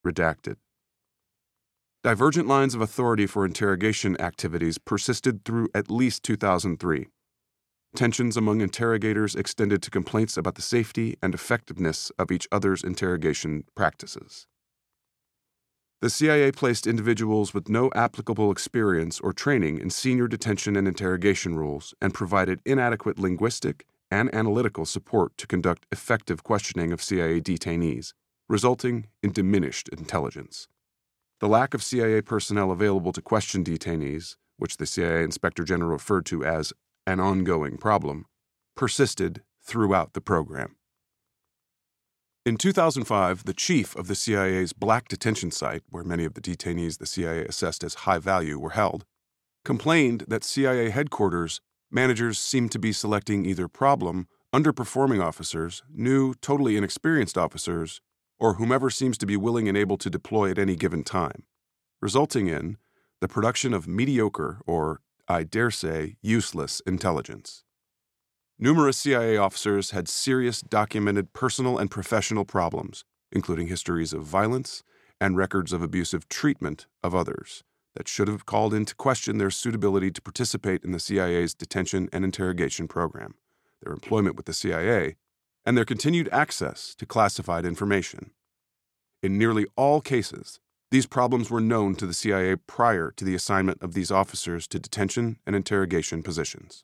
redacted. Divergent lines of authority for interrogation activities persisted through at least 2003. Tensions among interrogators extended to complaints about the safety and effectiveness of each other's interrogation practices. The CIA placed individuals with no applicable experience or training in senior detention and interrogation roles and provided inadequate linguistic and analytical support to conduct effective questioning of CIA detainees, resulting in diminished intelligence. The lack of CIA personnel available to question detainees, which the CIA Inspector General referred to as an ongoing problem, persisted throughout the program. In 2005, the chief of the CIA's Black Detention Site, where many of the detainees the CIA assessed as high value were held, complained that CIA headquarters managers seemed to be selecting either problem, underperforming officers, new, totally inexperienced officers, or whomever seems to be willing and able to deploy at any given time, resulting in the production of mediocre or, I dare say, useless intelligence. Numerous CIA officers had serious documented personal and professional problems, including histories of violence and records of abusive treatment of others, that should have called into question their suitability to participate in the CIA's detention and interrogation program, their employment with the CIA, and their continued access to classified information. In nearly all cases, these problems were known to the CIA prior to the assignment of these officers to detention and interrogation positions.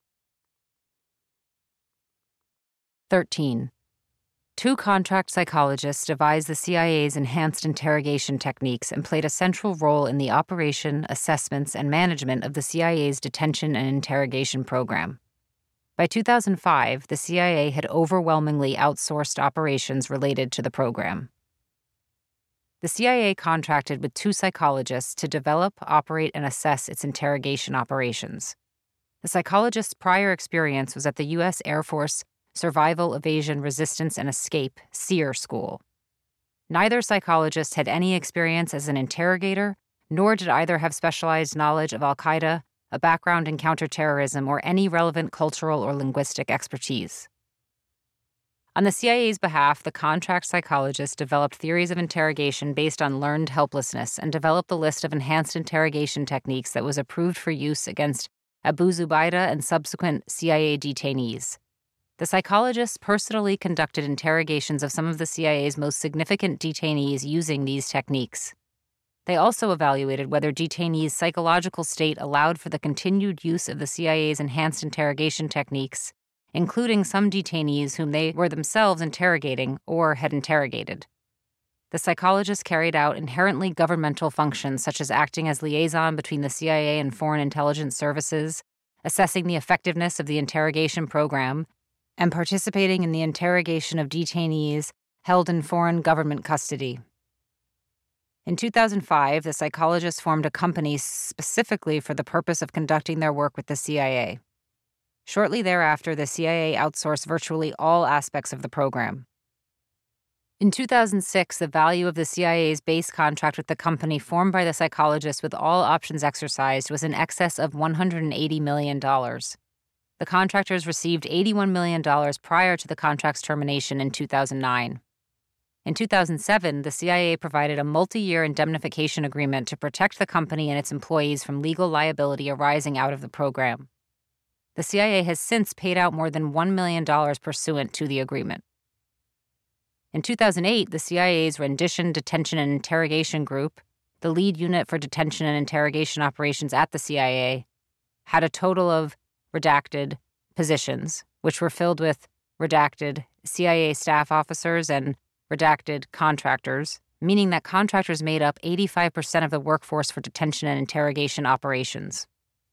13. Two contract psychologists devised the CIA's enhanced interrogation techniques and played a central role in the operation, assessments, and management of the CIA's detention and interrogation program. By 2005, the CIA had overwhelmingly outsourced operations related to the program. The CIA contracted with two psychologists to develop, operate, and assess its interrogation operations. The psychologist's prior experience was at the U.S. Air Force Survival, Evasion, Resistance, and Escape, SEER School. Neither psychologist had any experience as an interrogator, nor did either have specialized knowledge of al-Qaeda, a background in counterterrorism, or any relevant cultural or linguistic expertise. On the CIA's behalf, the contract psychologist developed theories of interrogation based on learned helplessness and developed the list of enhanced interrogation techniques that was approved for use against Abu Zubaydah and subsequent CIA detainees. The psychologists personally conducted interrogations of some of the CIA's most significant detainees using these techniques. They also evaluated whether detainees' psychological state allowed for the continued use of the CIA's enhanced interrogation techniques, including some detainees whom they were themselves interrogating or had interrogated. The psychologists carried out inherently governmental functions such as acting as liaison between the CIA and foreign intelligence services, assessing the effectiveness of the interrogation program, and participating in the interrogation of detainees held in foreign government custody. In 2005, the psychologists formed a company specifically for the purpose of conducting their work with the CIA. Shortly thereafter, the CIA outsourced virtually all aspects of the program. In 2006, the value of the CIA's base contract with the company formed by the psychologists with all options exercised was in excess of $180 million. The contractors received $81 million prior to the contract's termination in 2009. In 2007, the CIA provided a multi-year indemnification agreement to protect the company and its employees from legal liability arising out of the program. The CIA has since paid out more than $1 million pursuant to the agreement. In 2008, the CIA's Rendition, Detention, and Interrogation Group, the lead unit for detention and interrogation operations at the CIA, had a total of redacted positions, which were filled with redacted CIA staff officers and redacted contractors, meaning that contractors made up 85% of the workforce for detention and interrogation operations.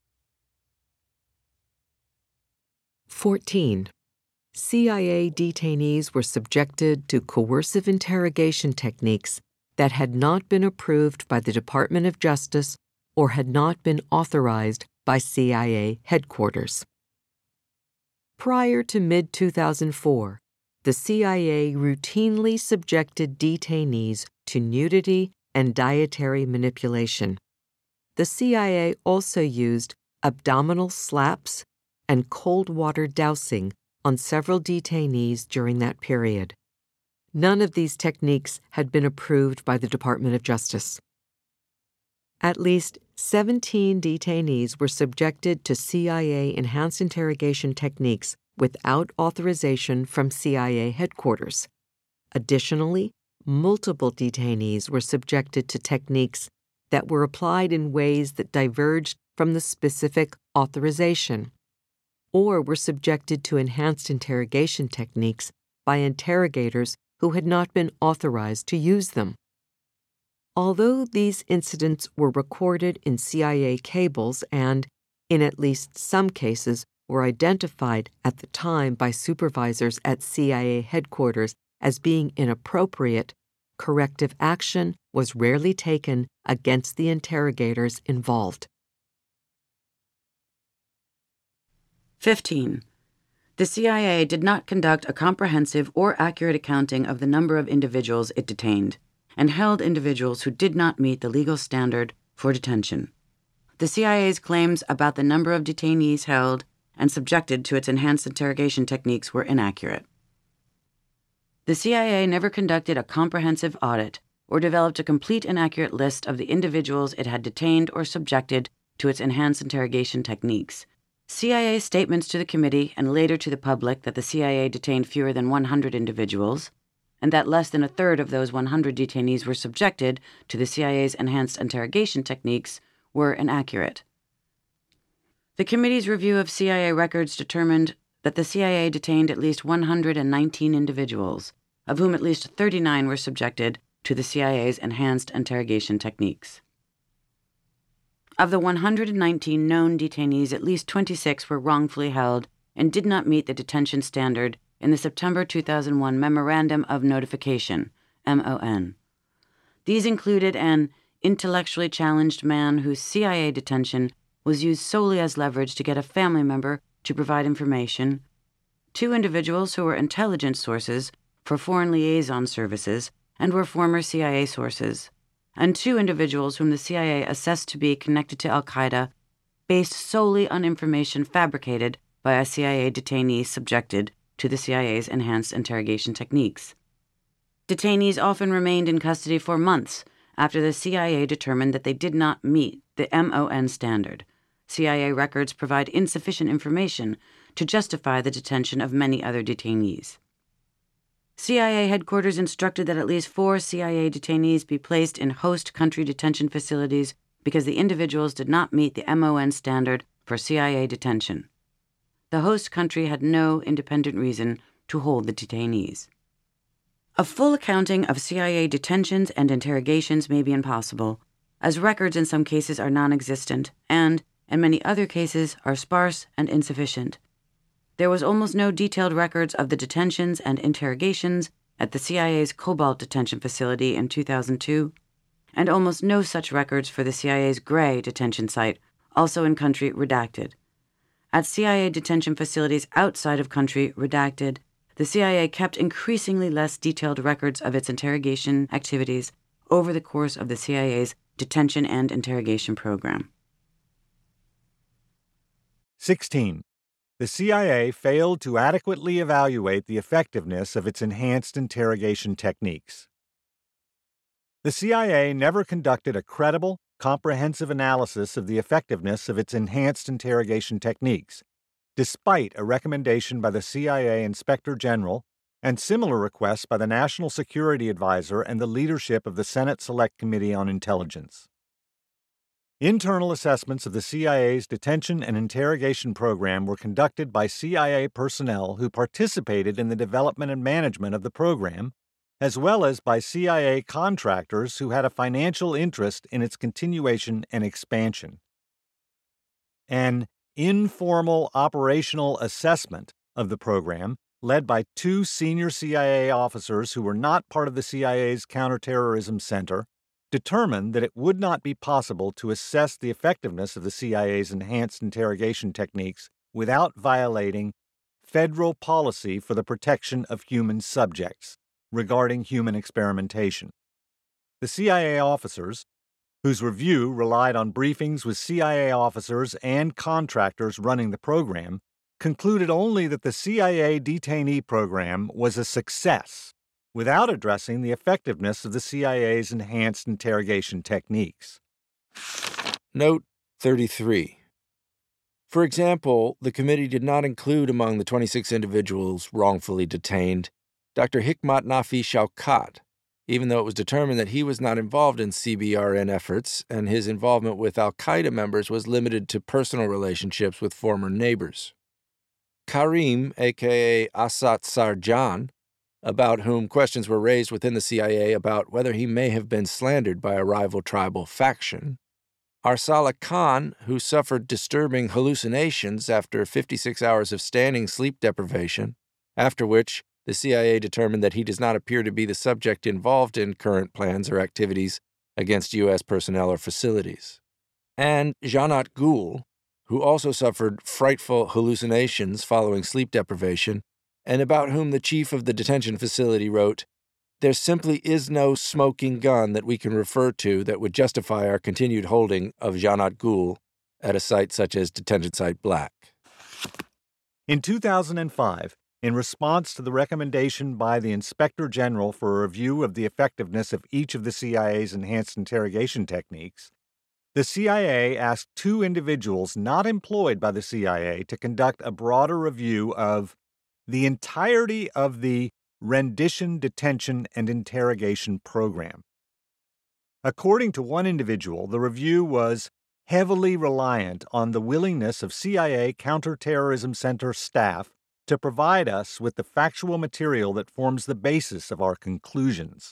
14. CIA detainees were subjected to coercive interrogation techniques that had not been approved by the Department of Justice or had not been authorized by CIA headquarters. Prior to mid-2004, the CIA routinely subjected detainees to nudity and dietary manipulation. The CIA also used abdominal slaps and cold water dousing on several detainees during that period. None of these techniques had been approved by the Department of Justice. At least 17 detainees were subjected to CIA enhanced interrogation techniques without authorization from CIA headquarters. Additionally, multiple detainees were subjected to techniques that were applied in ways that diverged from the specific authorization, or were subjected to enhanced interrogation techniques by interrogators who had not been authorized to use them. Although these incidents were recorded in CIA cables and, in at least some cases, were identified at the time by supervisors at CIA headquarters as being inappropriate, corrective action was rarely taken against the interrogators involved. 15. The CIA did not conduct a comprehensive or accurate accounting of the number of individuals it detained, and held individuals who did not meet the legal standard for detention. The CIA's claims about the number of detainees held and subjected to its enhanced interrogation techniques were inaccurate. The CIA never conducted a comprehensive audit or developed a complete and accurate list of the individuals it had detained or subjected to its enhanced interrogation techniques. CIA statements to the committee and later to the public that the CIA detained fewer than 100 individuals, and that less than a third of those 100 detainees were subjected to the CIA's enhanced interrogation techniques, were inaccurate. The committee's review of CIA records determined that the CIA detained at least 119 individuals, of whom at least 39 were subjected to the CIA's enhanced interrogation techniques. Of the 119 known detainees, at least 26 were wrongfully held and did not meet the detention standard in the September 2001 Memorandum of Notification, MON. These included an intellectually challenged man whose CIA detention was used solely as leverage to get a family member to provide information, 2 individuals who were intelligence sources for foreign liaison services and were former CIA sources, and 2 individuals whom the CIA assessed to be connected to al-Qaeda based solely on information fabricated by a CIA detainee subjected to the CIA's enhanced interrogation techniques. Detainees often remained in custody for months after the CIA determined that they did not meet the MON standard. CIA records provide insufficient information to justify the detention of many other detainees. CIA headquarters instructed that at least 4 CIA detainees be placed in host country detention facilities because the individuals did not meet the MON standard for CIA detention. The host country had no independent reason to hold the detainees. A full accounting of CIA detentions and interrogations may be impossible, as records in some cases are non-existent and, in many other cases, are sparse and insufficient. There was almost no detailed records of the detentions and interrogations at the CIA's Cobalt detention facility in 2002, and almost no such records for the CIA's Gray detention site, also in country redacted. At CIA detention facilities outside of country redacted, the CIA kept increasingly less detailed records of its interrogation activities over the course of the CIA's detention and interrogation program. 16. The CIA failed to adequately evaluate the effectiveness of its enhanced interrogation techniques. The CIA never conducted a credible, comprehensive analysis of the effectiveness of its enhanced interrogation techniques, despite a recommendation by the CIA Inspector General and similar requests by the National Security Advisor and the leadership of the Senate Select Committee on Intelligence. Internal assessments of the CIA's detention and interrogation program were conducted by CIA personnel who participated in the development and management of the program, as well as by CIA contractors who had a financial interest in its continuation and expansion. An informal operational assessment of the program, led by 2 senior CIA officers who were not part of the CIA's Counterterrorism Center, determined that it would not be possible to assess the effectiveness of the CIA's enhanced interrogation techniques without violating federal policy for the protection of human subjects regarding human experimentation. The CIA officers, whose review relied on briefings with CIA officers and contractors running the program, concluded only that the CIA detainee program was a success, without addressing the effectiveness of the CIA's enhanced interrogation techniques. Note 33. For example, the committee did not include among the 26 individuals wrongfully detained Dr. Hikmat Nafi Shaukat, even though it was determined that he was not involved in CBRN efforts and his involvement with al-Qaeda members was limited to personal relationships with former neighbors. Karim, a.k.a. Asad Sarjan, about whom questions were raised within the CIA about whether he may have been slandered by a rival tribal faction. Arsala Khan, who suffered disturbing hallucinations after 56 hours of standing sleep deprivation, after which the CIA determined that he does not appear to be the subject involved in current plans or activities against U.S. personnel or facilities. And Janat Gul, who also suffered frightful hallucinations following sleep deprivation, and about whom the chief of the detention facility wrote, "There simply is no smoking gun that we can refer to that would justify our continued holding of Janat Gul at a site such as Detention Site Black." In 2005, in response to the recommendation by the Inspector General for a review of the effectiveness of each of the CIA's enhanced interrogation techniques, the CIA asked 2 individuals not employed by the CIA to conduct a broader review of the entirety of the rendition, detention, and interrogation program. According to one individual, the review was heavily reliant on the willingness of CIA Counterterrorism Center staff to provide us with the factual material that forms the basis of our conclusions.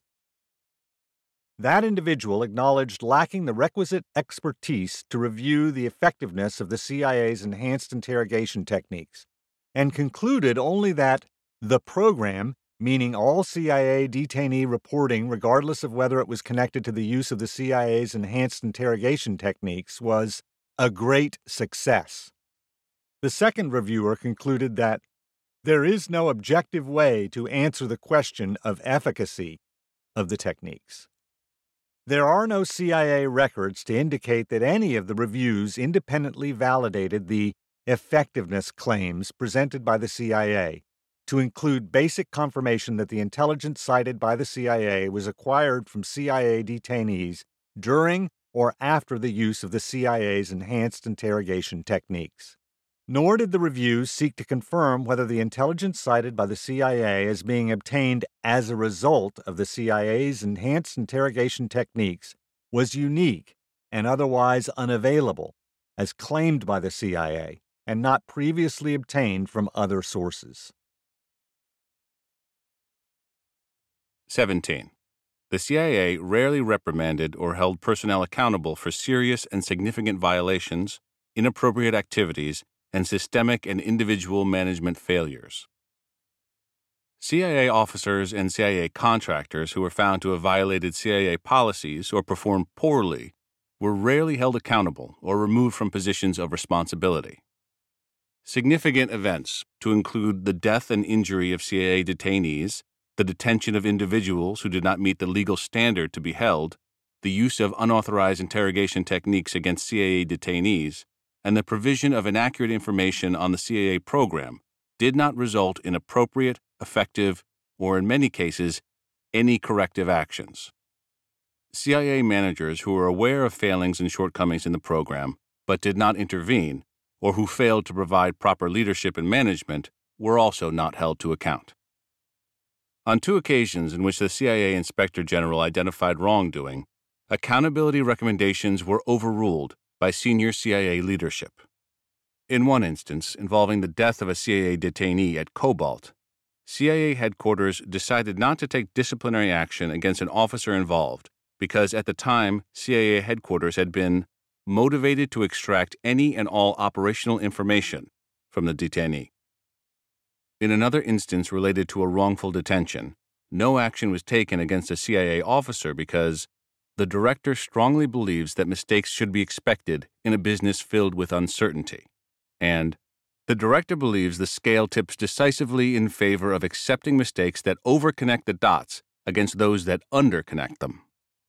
That individual acknowledged lacking the requisite expertise to review the effectiveness of the CIA's enhanced interrogation techniques, and concluded only that the program, meaning all CIA detainee reporting regardless of whether it was connected to the use of the CIA's enhanced interrogation techniques, was a great success. The second reviewer concluded that there is no objective way to answer the question of efficacy of the techniques. There are no CIA records to indicate that any of the reviews independently validated the effectiveness claims presented by the CIA, to include basic confirmation that the intelligence cited by the CIA was acquired from CIA detainees during or after the use of the CIA's enhanced interrogation techniques. Nor did the reviews seek to confirm whether the intelligence cited by the CIA as being obtained as a result of the CIA's enhanced interrogation techniques was unique and otherwise unavailable, as claimed by the CIA, and not previously obtained from other sources. 17. The CIA rarely reprimanded or held personnel accountable for serious and significant violations, inappropriate activities, and systemic and individual management failures. CIA officers and CIA contractors who were found to have violated CIA policies or performed poorly were rarely held accountable or removed from positions of responsibility. Significant events, to include the death and injury of CIA detainees, the detention of individuals who did not meet the legal standard to be held, the use of unauthorized interrogation techniques against CIA detainees, and the provision of inaccurate information on the CIA program, did not result in appropriate, effective, or in many cases, any corrective actions. CIA managers who were aware of failings and shortcomings in the program but did not intervene, or who failed to provide proper leadership and management, were also not held to account. On 2 occasions in which the CIA Inspector General identified wrongdoing, accountability recommendations were overruled by senior CIA leadership. In one instance, involving the death of a CIA detainee at Cobalt, CIA headquarters decided not to take disciplinary action against an officer involved because at the time CIA headquarters had been motivated to extract any and all operational information from the detainee. In another instance related to a wrongful detention, no action was taken against a CIA officer because the director strongly believes that mistakes should be expected in a business filled with uncertainty, and the director believes the scale tips decisively in favor of accepting mistakes that overconnect the dots against those that underconnect them.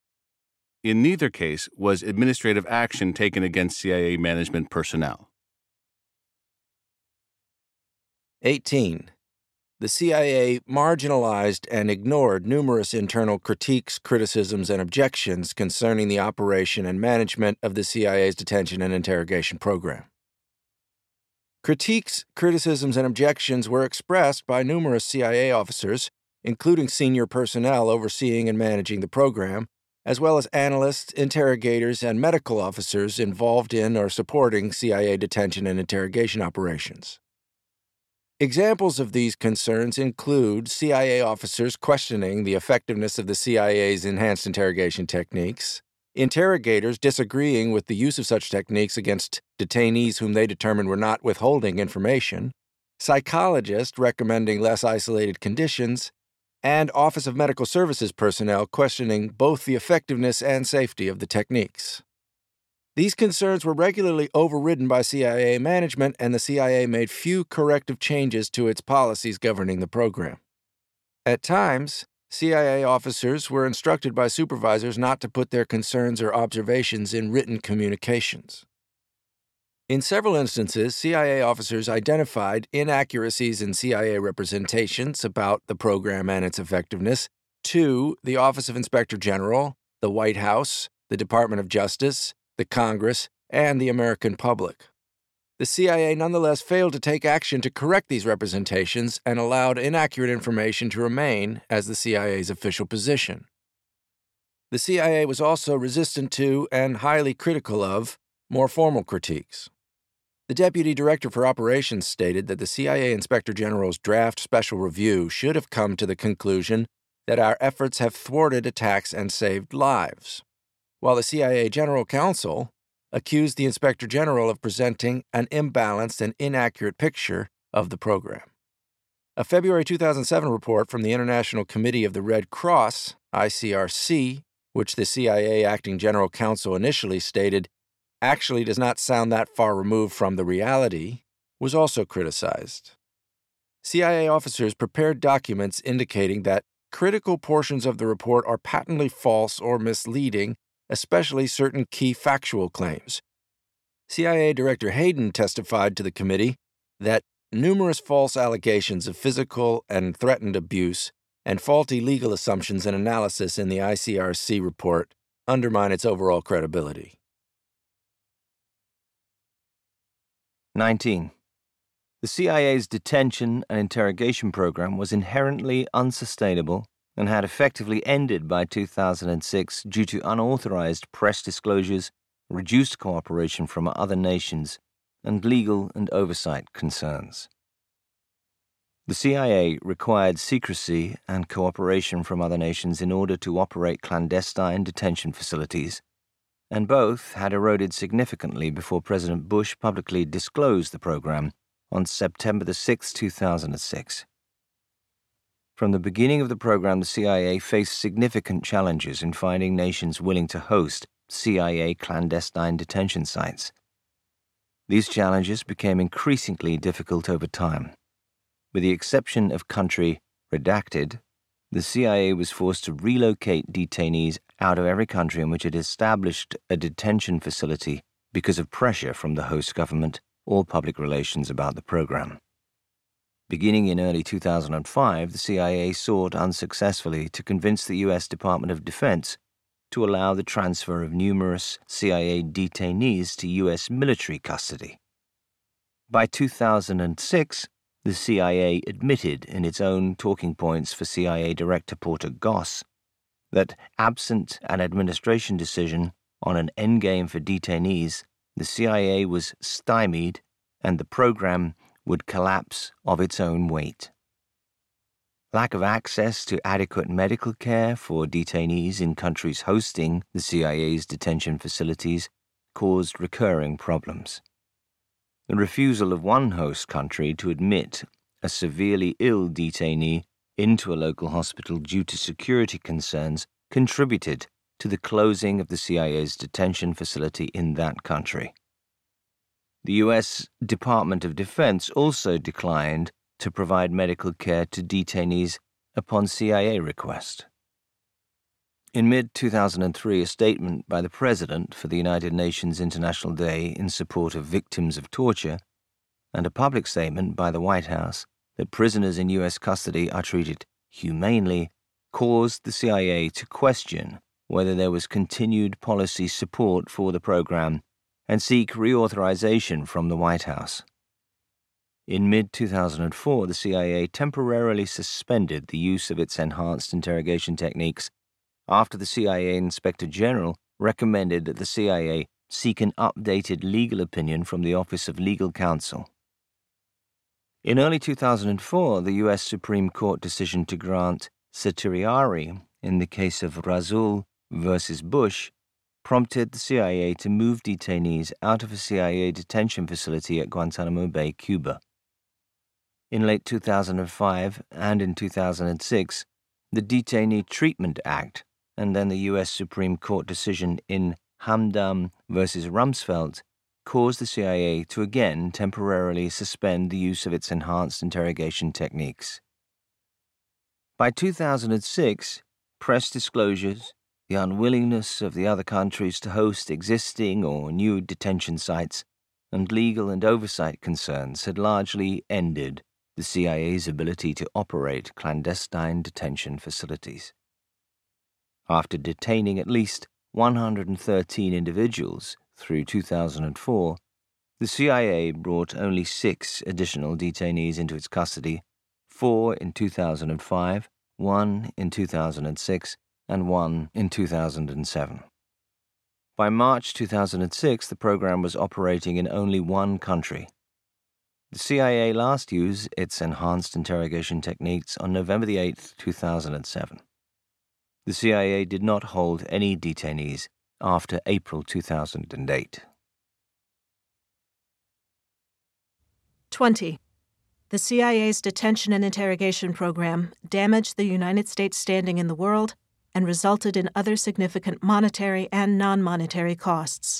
In neither case was administrative action taken against CIA management personnel. 18. the CIA marginalized and ignored numerous internal critiques, criticisms, and objections concerning the operation and management of the CIA's detention and interrogation program. Critiques, criticisms, and objections were expressed by numerous CIA officers, including senior personnel overseeing and managing the program, as well as analysts, interrogators, and medical officers involved in or supporting CIA detention and interrogation operations. Examples of these concerns include CIA officers questioning the effectiveness of the CIA's enhanced interrogation techniques, interrogators disagreeing with the use of such techniques against detainees whom they determined were not withholding information, psychologists recommending less isolated conditions, and Office of Medical Services personnel questioning both the effectiveness and safety of the techniques. These concerns were regularly overridden by CIA management, and the CIA made few corrective changes to its policies governing the program. At times, CIA officers were instructed by supervisors not to put their concerns or observations in written communications. In several instances, CIA officers identified inaccuracies in CIA representations about the program and its effectiveness to the Office of Inspector General, the White House, the Department of Justice, the Congress, and the American public. The CIA nonetheless failed to take action to correct these representations and allowed inaccurate information to remain as the CIA's official position. The CIA was also resistant to and highly critical of more formal critiques. The Deputy Director for Operations stated that the CIA Inspector General's draft special review should have come to the conclusion that our efforts have thwarted attacks and saved lives, while the CIA General Counsel accused the Inspector General of presenting an imbalanced and inaccurate picture of the program. A February 2007 report from the International Committee of the Red Cross, ICRC, which the CIA Acting General Counsel initially stated actually does not sound that far removed from the reality, was also criticized. CIA officers prepared documents indicating that critical portions of the report are patently false or misleading, especially certain key factual claims. CIA Director Hayden testified to the committee that numerous false allegations of physical and threatened abuse and faulty legal assumptions and analysis in the ICRC report undermine its overall credibility. 19. The CIA's detention and interrogation program was inherently unsustainable and had effectively ended by 2006 due to unauthorized press disclosures, reduced cooperation from other nations, and legal and oversight concerns. The CIA required secrecy and cooperation from other nations in order to operate clandestine detention facilities, and both had eroded significantly before President Bush publicly disclosed the program on September 6, 2006. From the beginning of the program, the CIA faced significant challenges in finding nations willing to host CIA clandestine detention sites. These challenges became increasingly difficult over time. With the exception of country redacted, the CIA was forced to relocate detainees out of every country in which it established a detention facility because of pressure from the host government or public relations about the program. Beginning in early 2005, the CIA sought unsuccessfully to convince the U.S. Department of Defense to allow the transfer of numerous CIA detainees to U.S. military custody. By 2006, the CIA admitted in its own talking points for CIA Director Porter Goss that, absent an administration decision on an endgame for detainees, the CIA was stymied and the program would collapse of its own weight. Lack of access to adequate medical care for detainees in countries hosting the CIA's detention facilities caused recurring problems. The refusal of one host country to admit a severely ill detainee into a local hospital due to security concerns contributed to the closing of the CIA's detention facility in that country. The U.S. Department of Defense also declined to provide medical care to detainees upon CIA request. In mid-2003, a statement by the President for the United Nations International Day in support of victims of torture, and a public statement by the White House that prisoners in U.S. custody are treated humanely caused the CIA to question whether there was continued policy support for the program and seek reauthorization from the White House. In mid-2004, the CIA temporarily suspended the use of its enhanced interrogation techniques after the CIA Inspector General recommended that the CIA seek an updated legal opinion from the Office of Legal Counsel. In early 2004, the U.S. Supreme Court decision to grant certiorari in the case of Rasul versus Bush prompted the CIA to move detainees out of a CIA detention facility at Guantanamo Bay, Cuba. In late 2005 and in 2006, the Detainee Treatment Act and then the U.S. Supreme Court decision in Hamdan versus Rumsfeld caused the CIA to again temporarily suspend the use of its enhanced interrogation techniques. By 2006, press disclosures, the unwillingness of the other countries to host existing or new detention sites, and legal and oversight concerns had largely ended the CIA's ability to operate clandestine detention facilities. After detaining at least 113 individuals through 2004, the CIA brought only 6 additional detainees into its custody, 4 in 2005, 1 in 2006, and 1 in 2007. By March 2006, the program was operating in only 1 country. The CIA last used its enhanced interrogation techniques on November 8, 2007. The CIA did not hold any detainees after April 2008. 20. The CIA's detention and interrogation program damaged the United States' standing in the world and resulted in other significant monetary and non-monetary costs.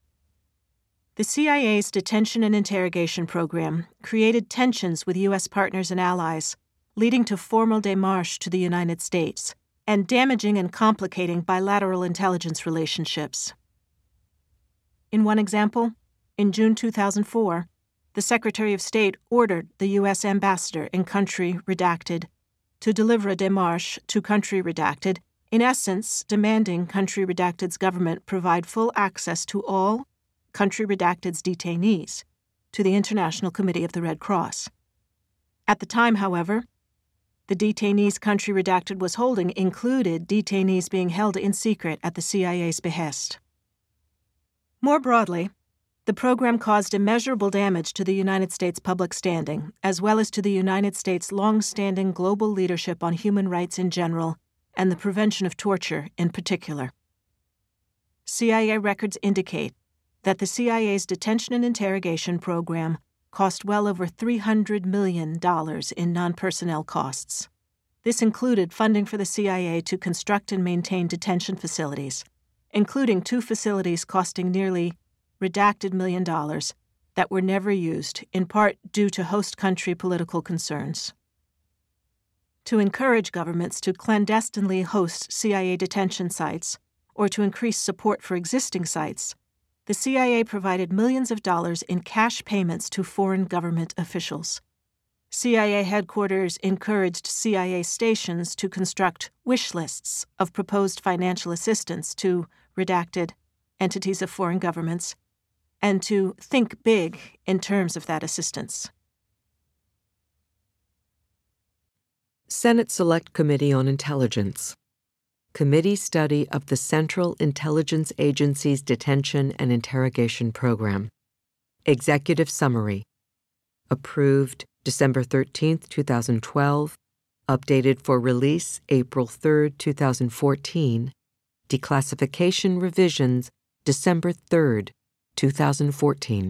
The CIA's detention and interrogation program created tensions with U.S. partners and allies, leading to formal démarches to the United States, and damaging and complicating bilateral intelligence relationships. In one example, in June 2004, the Secretary of State ordered the U.S. ambassador in country redacted to deliver a démarche to country redacted, in essence demanding country redacted's government provide full access to all country redacted's detainees to the International Committee of the Red Cross. At the time, however, the detainees country redacted was holding included detainees being held in secret at the CIA's behest. More broadly, the program caused immeasurable damage to the United States' public standing, as well as to the United States' long-standing global leadership on human rights in general and the prevention of torture in particular. CIA records indicate that the CIA's detention and interrogation program cost well over $300 million in non-personnel costs. This included funding for the CIA to construct and maintain detention facilities, including 2 facilities costing nearly redacted $1 million that were never used, in part due to host country political concerns. To encourage governments to clandestinely host CIA detention sites or to increase support for existing sites, the CIA provided millions of dollars in cash payments to foreign government officials. CIA headquarters encouraged CIA stations to construct wish lists of proposed financial assistance to redacted entities of foreign governments and to think big in terms of that assistance. Senate Select Committee on Intelligence. Committee study of the Central Intelligence Agency's detention and interrogation program. Executive summary. Approved December 13, 2012. Updated for release April 3, 2014. Declassification revisions December 3, 2014.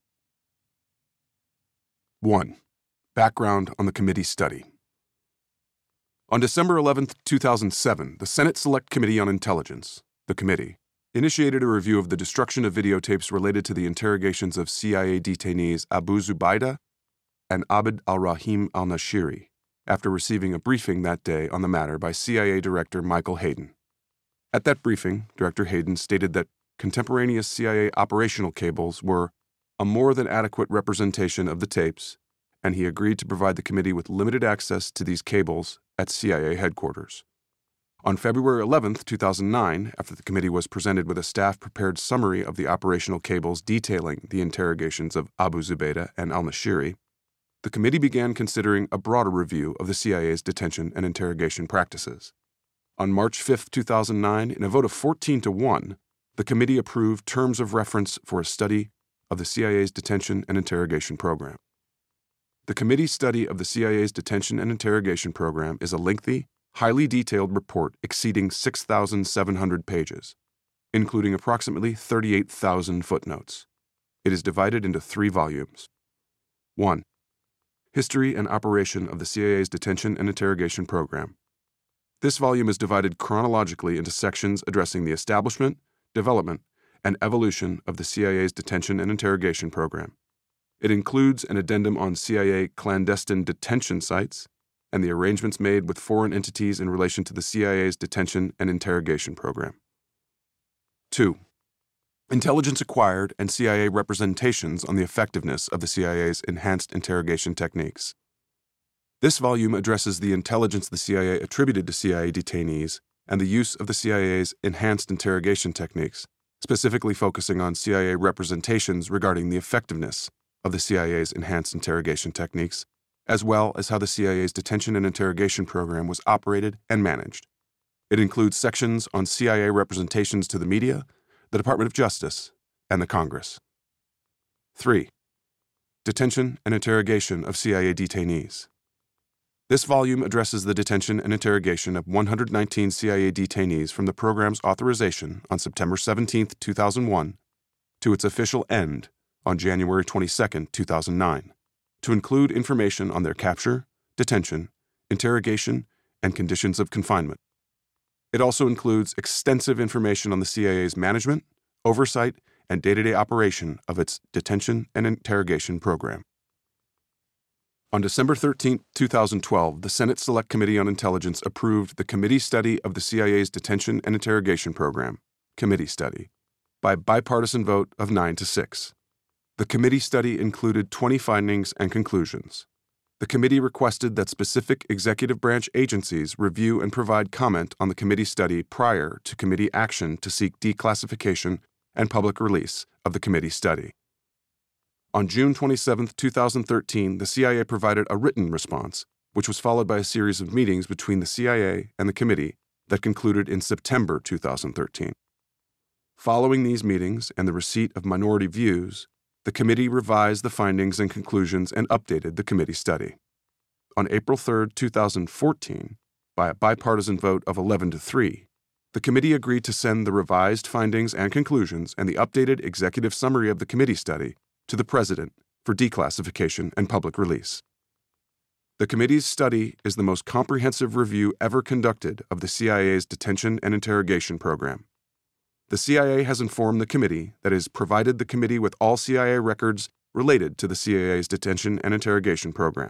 1. Background on the committee study. On December 11, 2007, the Senate Select Committee on Intelligence, the committee, initiated a review of the destruction of videotapes related to the interrogations of CIA detainees Abu Zubaydah and Abd al-Rahim al-Nashiri, after receiving a briefing that day on the matter by CIA Director Michael Hayden. At that briefing, Director Hayden stated that contemporaneous CIA operational cables were a more than adequate representation of the tapes and he agreed to provide the committee with limited access to these cables at CIA headquarters. On February 11, 2009, after the committee was presented with a staff-prepared summary of the operational cables detailing the interrogations of Abu Zubaydah and al-Nashiri, the committee began considering a broader review of the CIA's detention and interrogation practices. On March 5, 2009, in a vote of 14-1, the committee approved terms of reference for a study of the CIA's detention and interrogation program. The committee's study of the CIA's detention and interrogation program is a lengthy, highly detailed report exceeding 6,700 pages, including approximately 38,000 footnotes. It is divided into 3 volumes. 1. History and operation of the CIA's detention and interrogation program. This volume is divided chronologically into sections addressing the establishment, development, and evolution of the CIA's detention and interrogation program. It includes an addendum on CIA clandestine detention sites and the arrangements made with foreign entities in relation to the CIA's detention and interrogation program. 2. Intelligence acquired and CIA representations on the effectiveness of the CIA's enhanced interrogation techniques. This volume addresses the intelligence the CIA attributed to CIA detainees and the use of the CIA's enhanced interrogation techniques, specifically focusing on CIA representations regarding the effectiveness of the CIA's enhanced interrogation techniques, as well as how the CIA's detention and interrogation program was operated and managed. It includes sections on CIA representations to the media, the Department of Justice, and the Congress. 3. Detention and interrogation of CIA detainees. This volume addresses the detention and interrogation of 119 CIA detainees from the program's authorization on September 17, 2001, to its official end on January 22, 2009, to include information on their capture, detention, interrogation, and conditions of confinement. It also includes extensive information on the CIA's management, oversight, and day-to-day operation of its detention and interrogation program. On December 13, 2012, the Senate Select Committee on Intelligence approved the Committee Study of the CIA's Detention and Interrogation Program, Committee Study, by bipartisan vote of 9-6. The committee study included 20 findings and conclusions. The committee requested that specific executive branch agencies review and provide comment on the committee study prior to committee action to seek declassification and public release of the committee study. On June 27, 2013, the CIA provided a written response, which was followed by a series of meetings between the CIA and the committee that concluded in September 2013. Following these meetings and the receipt of minority views, the committee revised the findings and conclusions and updated the committee study. On April 3, 2014, by a bipartisan vote of 11-3, the committee agreed to send the revised findings and conclusions and the updated executive summary of the committee study to the President for declassification and public release. The committee's study is the most comprehensive review ever conducted of the CIA's detention and interrogation program. The CIA has informed the committee that it has provided the committee with all CIA records related to the CIA's detention and interrogation program.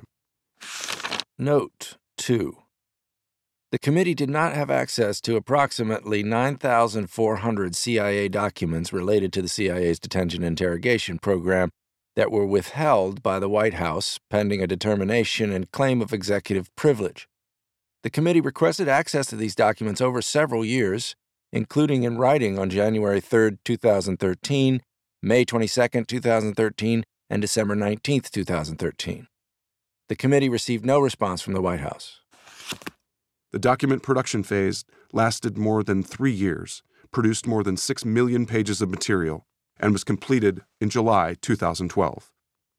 Note 2. The committee did not have access to approximately 9,400 CIA documents related to the CIA's detention and interrogation program that were withheld by the White House pending a determination and claim of executive privilege. The committee requested access to these documents over several years, including in writing on January 3, 2013, May 22, 2013, and December 19, 2013. The committee received no response from the White House. The document production phase lasted more than 3 years, produced more than 6 million pages of material, and was completed in July 2012.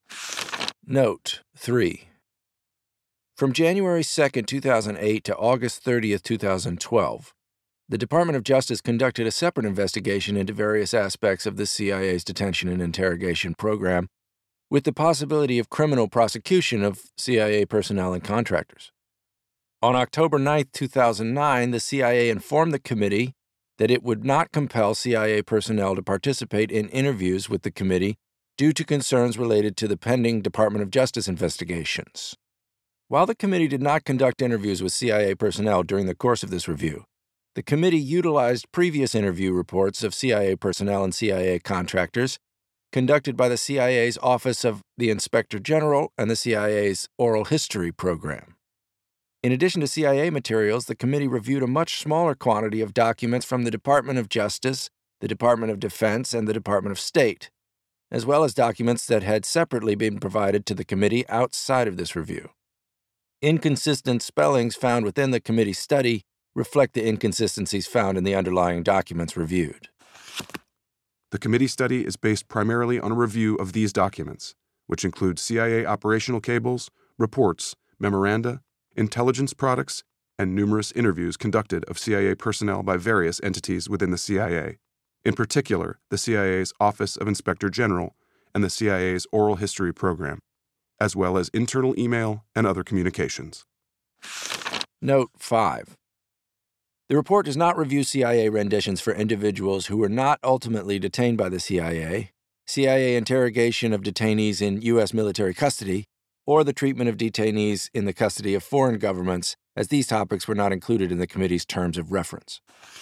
Note 3. From January 2, 2008 to August 30, 2012, the Department of Justice conducted a separate investigation into various aspects of the CIA's detention and interrogation program, with the possibility of criminal prosecution of CIA personnel and contractors. On October 9, 2009, the CIA informed the committee that it would not compel CIA personnel to participate in interviews with the committee due to concerns related to the pending Department of Justice investigations. While the committee did not conduct interviews with CIA personnel during the course of this review, the committee utilized previous interview reports of CIA personnel and CIA contractors conducted by the CIA's Office of the Inspector General and the CIA's Oral History Program. In addition to CIA materials, the committee reviewed a much smaller quantity of documents from the Department of Justice, the Department of Defense, and the Department of State, as well as documents that had separately been provided to the committee outside of this review. Inconsistent spellings found within the committee's study reflect the inconsistencies found in the underlying documents reviewed. The committee study is based primarily on a review of these documents, which include CIA operational cables, reports, memoranda, intelligence products, and numerous interviews conducted of CIA personnel by various entities within the CIA, in particular the CIA's Office of Inspector General and the CIA's Oral History Program, as well as internal email and other communications. Note 5. The report does not review CIA renditions for individuals who were not ultimately detained by the CIA, CIA interrogation of detainees in U.S. military custody, or the treatment of detainees in the custody of foreign governments, as these topics were not included in the committee's terms of reference.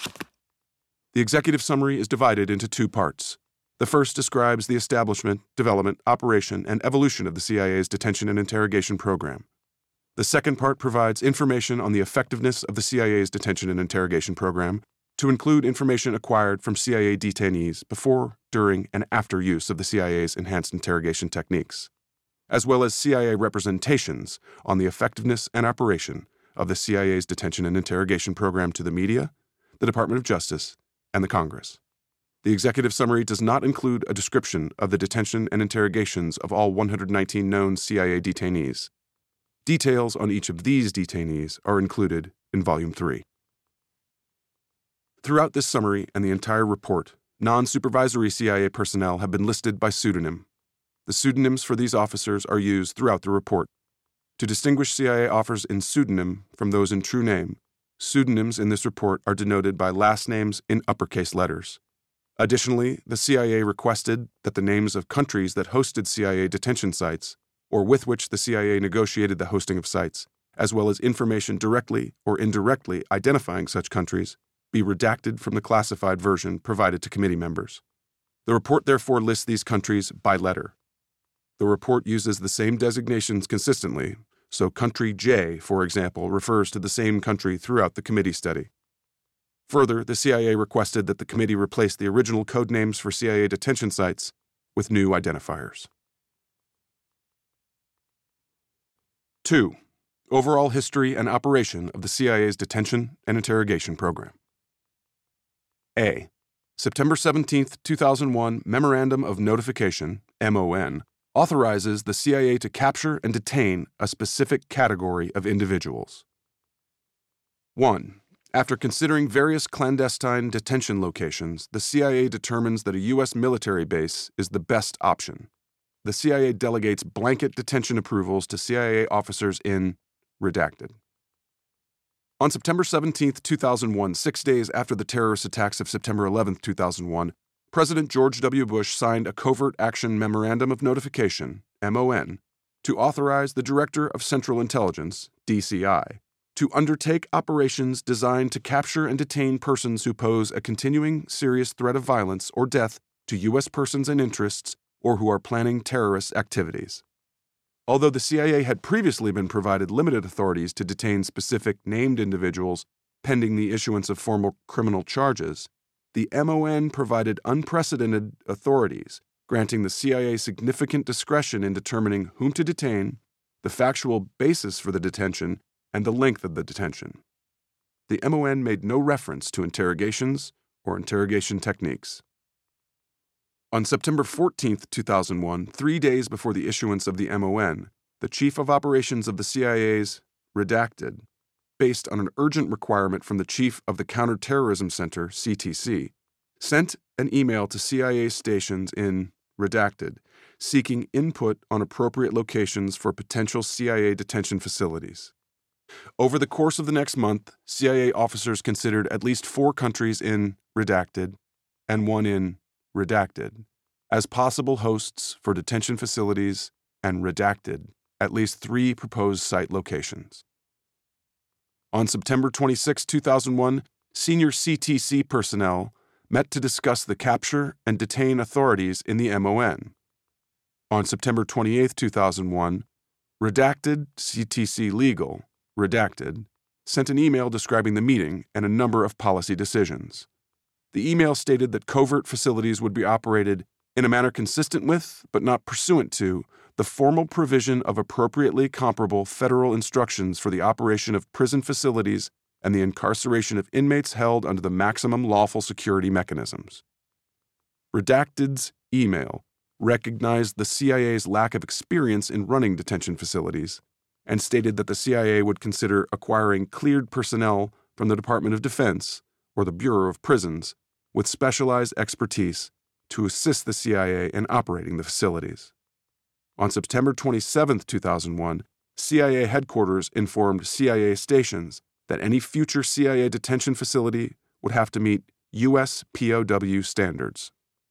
The executive summary is divided into two parts. The first describes the establishment, development, operation, and evolution of the CIA's detention and interrogation program. The second part provides information on the effectiveness of the CIA's detention and interrogation program, to include information acquired from CIA detainees before, during, and after use of the CIA's enhanced interrogation techniques, as well as CIA representations on the effectiveness and operation of the CIA's detention and interrogation program to the media, the Department of Justice, and the Congress. The executive summary does not include a description of the detention and interrogations of all 119 known CIA detainees. Details on each of these detainees are included in Volume 3. Throughout this summary and the entire report, non-supervisory CIA personnel have been listed by pseudonym. The pseudonyms for these officers are used throughout the report. To distinguish CIA officers in pseudonym from those in true name, pseudonyms in this report are denoted by last names in uppercase letters. Additionally, the CIA requested that the names of countries that hosted CIA detention sites, or with which the CIA negotiated the hosting of sites, as well as information directly or indirectly identifying such countries, be redacted from the classified version provided to committee members. The report therefore lists these countries by letter. The report uses the same designations consistently, so country J, for example, refers to the same country throughout the committee study. Further, the CIA requested that the committee replace the original code names for CIA detention sites with new identifiers. 2. Overall history and operation of the CIA's detention and interrogation program. A. September 17, 2001 Memorandum of Notification, MON, authorizes the CIA to capture and detain a specific category of individuals. 1. After considering various clandestine detention locations, the CIA determines that a U.S. military base is the best option. The CIA delegates blanket detention approvals to CIA officers in redacted. On September 17, 2001, 6 days after the terrorist attacks of September 11, 2001, President George W. Bush signed a Covert Action Memorandum of Notification, MON, to authorize the Director of Central Intelligence, DCI, to undertake operations designed to capture and detain persons who pose a continuing serious threat of violence or death to U.S. persons and interests or who are planning terrorist activities. Although the CIA had previously been provided limited authorities to detain specific named individuals pending the issuance of formal criminal charges, the MON provided unprecedented authorities, granting the CIA significant discretion in determining whom to detain, the factual basis for the detention, and the length of the detention. The MON made no reference to interrogations or interrogation techniques. On September 14, 2001, 3 days before the issuance of the MON, the Chief of Operations of the CIA's redacted, based on an urgent requirement from the Chief of the Counterterrorism Center, CTC, sent an email to CIA stations in redacted, seeking input on appropriate locations for potential CIA detention facilities. Over the course of the next month, CIA officers considered at least 4 countries in redacted and 1 in redacted as possible hosts for detention facilities and redacted at least 3 proposed site locations. On September 26, 2001, senior CTC personnel met to discuss the capture and detain authorities in the MON. On September 28, 2001, Redacted CTC Legal, Redacted, sent an email describing the meeting and a number of policy decisions. The email stated that covert facilities would be operated in a manner consistent with, but not pursuant to, the formal provision of appropriately comparable federal instructions for the operation of prison facilities and the incarceration of inmates held under the maximum lawful security mechanisms. Redacted's email recognized the CIA's lack of experience in running detention facilities and stated that the CIA would consider acquiring cleared personnel from the Department of Defense or the Bureau of Prisons with specialized expertise to assist the CIA in operating the facilities. On September 27, 2001, CIA headquarters informed CIA stations that any future CIA detention facility would have to meet U.S. POW standards.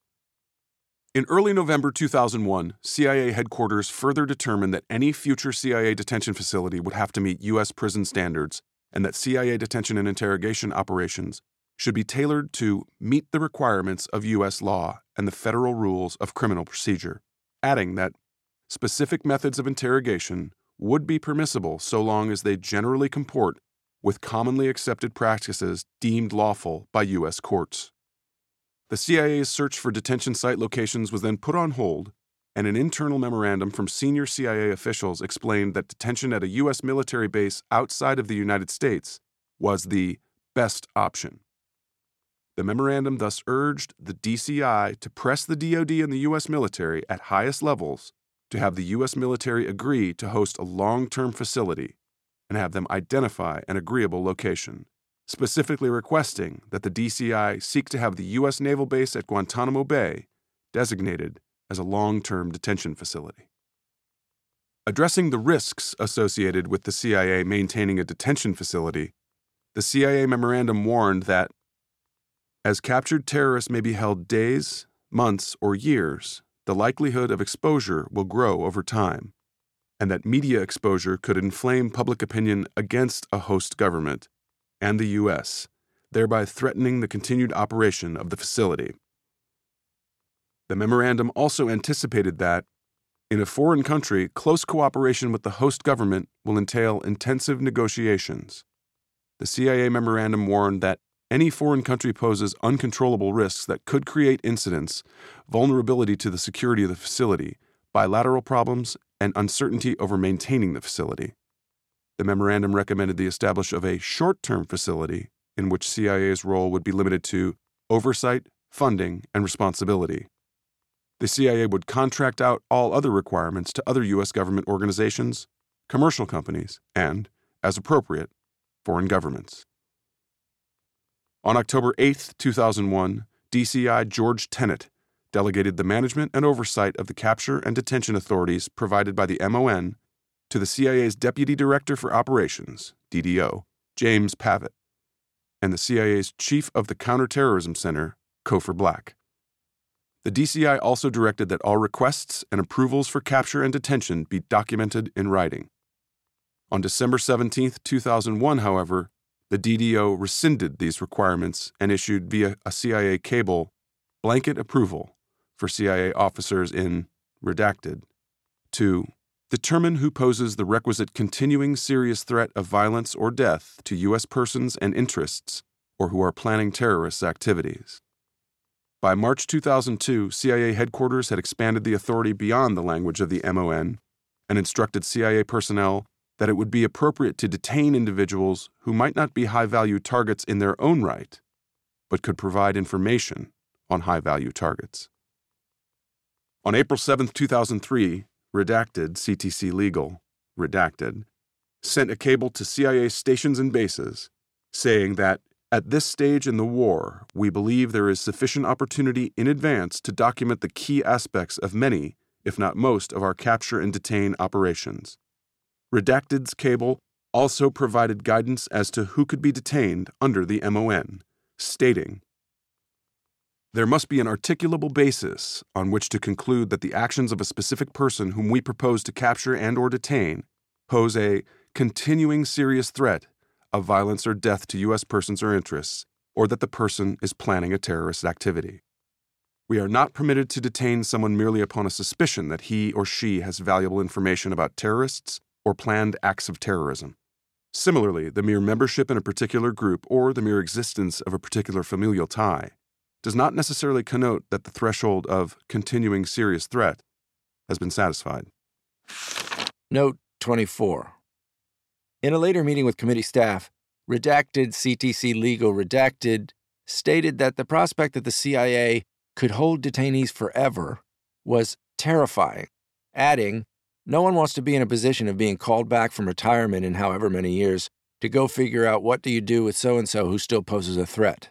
In early November 2001, CIA headquarters further determined that any future CIA detention facility would have to meet U.S. prison standards and that CIA detention and interrogation operations should be tailored to meet the requirements of U.S. law and the federal rules of criminal procedure, adding that specific methods of interrogation would be permissible so long as they generally comport with commonly accepted practices deemed lawful by U.S. courts. The CIA's search for detention site locations was then put on hold, and an internal memorandum from senior CIA officials explained that detention at a U.S. military base outside of the United States was the best option. The memorandum thus urged the DCI to press the DoD and the U.S. military at highest levels to have the U.S. military agree to host a long-term facility and have them identify an agreeable location, specifically requesting that the DCI seek to have the U.S. Naval Base at Guantanamo Bay designated as a long-term detention facility. Addressing the risks associated with the CIA maintaining a detention facility, the CIA memorandum warned that, as captured terrorists may be held days, months, or years, the likelihood of exposure will grow over time, and that media exposure could inflame public opinion against a host government and the U.S., thereby threatening the continued operation of the facility. The memorandum also anticipated that, in a foreign country, close cooperation with the host government will entail intensive negotiations. The CIA memorandum warned that any foreign country poses uncontrollable risks that could create incidents, vulnerability to the security of the facility, bilateral problems, and uncertainty over maintaining the facility. The memorandum recommended the establishment of a short-term facility in which CIA's role would be limited to oversight, funding, and responsibility. The CIA would contract out all other requirements to other U.S. government organizations, commercial companies, and, as appropriate, foreign governments. On October 8, 2001, DCI George Tenet delegated the management and oversight of the capture and detention authorities provided by the MON to the CIA's Deputy Director for Operations, DDO, James Pavitt, and the CIA's Chief of the Counterterrorism Center, Cofer Black. The DCI also directed that all requests and approvals for capture and detention be documented in writing. On December 17, 2001, however, the DDO rescinded these requirements and issued via a CIA cable blanket approval for CIA officers in Redacted to determine who poses the requisite continuing serious threat of violence or death to U.S. persons and interests or who are planning terrorist activities. By March 2002, CIA headquarters had expanded the authority beyond the language of the MON and instructed CIA personnel that it would be appropriate to detain individuals who might not be high-value targets in their own right, but could provide information on high-value targets. On April 7, 2003, Redacted CTC Legal, Redacted, sent a cable to CIA stations and bases saying that, at this stage in the war, we believe there is sufficient opportunity in advance to document the key aspects of many, if not most, of our capture and detain operations. Redacted's cable also provided guidance as to who could be detained under the MON, stating, "There must be an articulable basis on which to conclude that the actions of a specific person whom we propose to capture and or detain pose a continuing serious threat of violence or death to U.S. persons or interests, or that the person is planning a terrorist activity. We are not permitted to detain someone merely upon a suspicion that he or she has valuable information about terrorists or planned acts of terrorism. Similarly, the mere membership in a particular group or the mere existence of a particular familial tie does not necessarily connote that the threshold of continuing serious threat has been satisfied. Note 24. In a later meeting with committee staff, redacted CTC Legal Redacted stated that the prospect that the CIA could hold detainees forever was terrifying, adding, "No one wants to be in a position of being called back from retirement in however many years to go figure out what do you do with so-and-so who still poses a threat."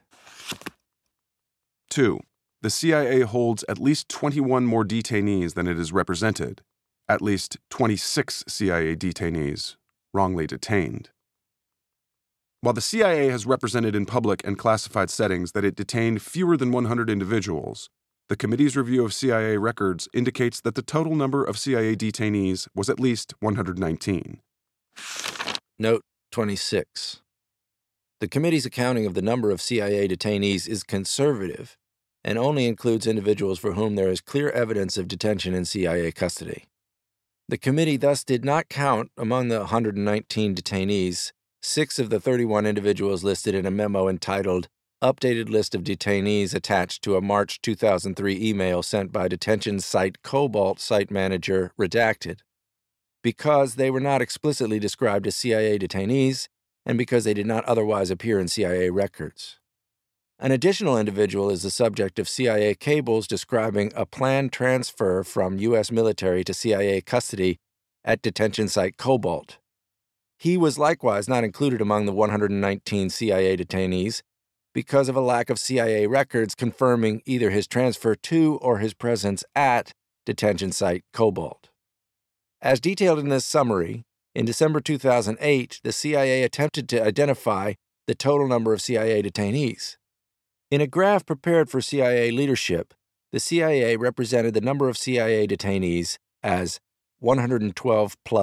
2. The CIA holds at least 21 more detainees than it is represented, at least 26 CIA detainees wrongly detained. While the CIA has represented in public and classified settings that it detained fewer than 100 individuals, the committee's review of CIA records indicates that the total number of CIA detainees was at least 119. Note 26. The committee's accounting of the number of CIA detainees is conservative and only includes individuals for whom there is clear evidence of detention in CIA custody. The committee thus did not count among the 119 detainees 6 of the 31 individuals listed in a memo entitled Updated List of Detainees attached to a March 2003 email sent by detention site Cobalt site manager Redacted, because they were not explicitly described as CIA detainees and because they did not otherwise appear in CIA records. An additional individual is the subject of CIA cables describing a planned transfer from U.S. military to CIA custody at detention site Cobalt. He was likewise not included among the 119 CIA detainees because of a lack of CIA records confirming either his transfer to or his presence at detention site Cobalt. As detailed in this summary, in December 2008, the CIA attempted to identify the total number of CIA detainees. In a graph prepared for CIA leadership, the CIA represented the number of CIA detainees as 112 plus ?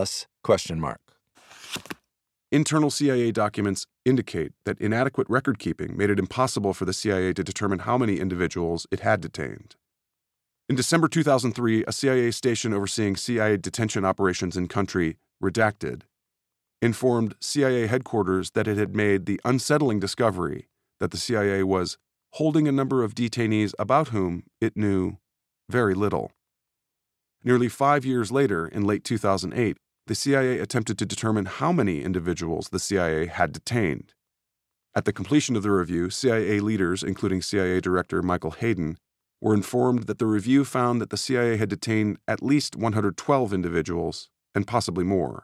Internal CIA documents indicate that inadequate record-keeping made it impossible for the CIA to determine how many individuals it had detained. In December 2003, a CIA station overseeing CIA detention operations in country, Redacted, informed CIA headquarters that it had made the unsettling discovery that the CIA was holding a number of detainees about whom it knew very little. Nearly 5 years later, in late 2008, the CIA attempted to determine how many individuals the CIA had detained. At the completion of the review, CIA leaders, including CIA Director Michael Hayden, were informed that the review found that the CIA had detained at least 112 individuals, and possibly more.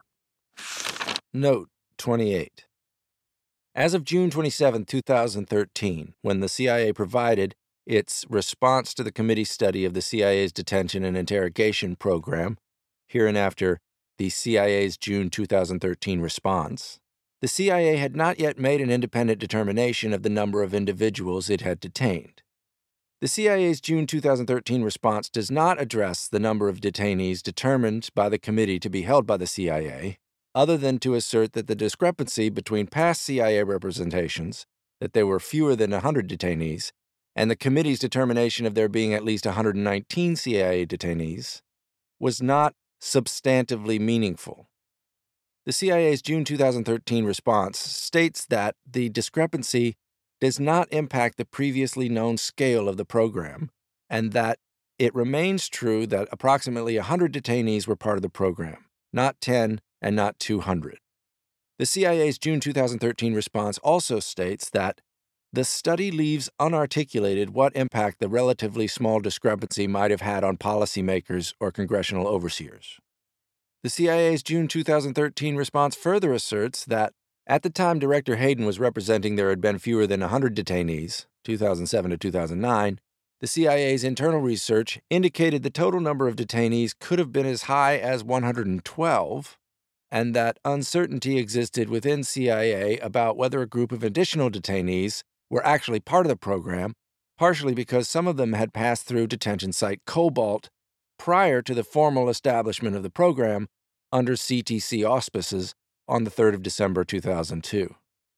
Note 28. As of June 27, 2013, when the CIA provided its response to the committee's study of the CIA's detention and interrogation program, hereinafter the CIA's June 2013 response, the CIA had not yet made an independent determination of the number of individuals it had detained. The CIA's June 2013 response does not address the number of detainees determined by the committee to be held by the CIA, other than to assert that the discrepancy between past CIA representations, that there were fewer than 100 detainees, and the committee's determination of there being at least 119 CIA detainees, was not substantively meaningful. The CIA's June 2013 response states that the discrepancy does not impact the previously known scale of the program, and that it remains true that approximately 100 detainees were part of the program, not 10 and not 200. The CIA's June 2013 response also states that the study leaves unarticulated what impact the relatively small discrepancy might have had on policymakers or congressional overseers. The CIA's June 2013 response further asserts that at the time Director Hayden was representing there had been fewer than 100 detainees, 2007 to 2009, the CIA's internal research indicated the total number of detainees could have been as high as 112, and that uncertainty existed within CIA about whether a group of additional detainees were actually part of the program, partially because some of them had passed through detention site Cobalt prior to the formal establishment of the program under CTC auspices on the 3rd of December 2002.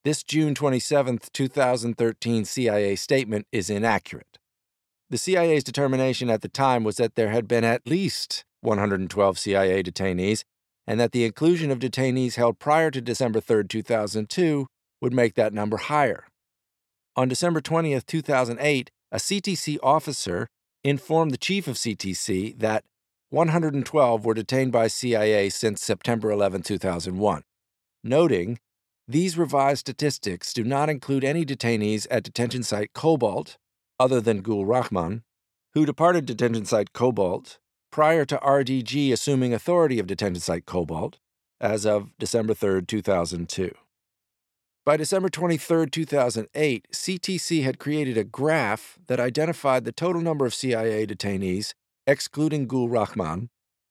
This June 27, 2013 CIA statement is inaccurate. The CIA's determination at the time was that there had been at least 112 CIA detainees, and that the inclusion of detainees held prior to December 3, 2002 would make that number higher. On December 20, 2008, a CTC officer informed the chief of CTC that 112 were detained by CIA since September 11, 2001, noting, "These revised statistics do not include any detainees at detention site Cobalt, other than Gul Rahman, who departed detention site Cobalt prior to RDG assuming authority of detention site Cobalt as of December 3, 2002. By December 23, 2008, CTC had created a graph that identified the total number of CIA detainees, excluding Gul Rahman,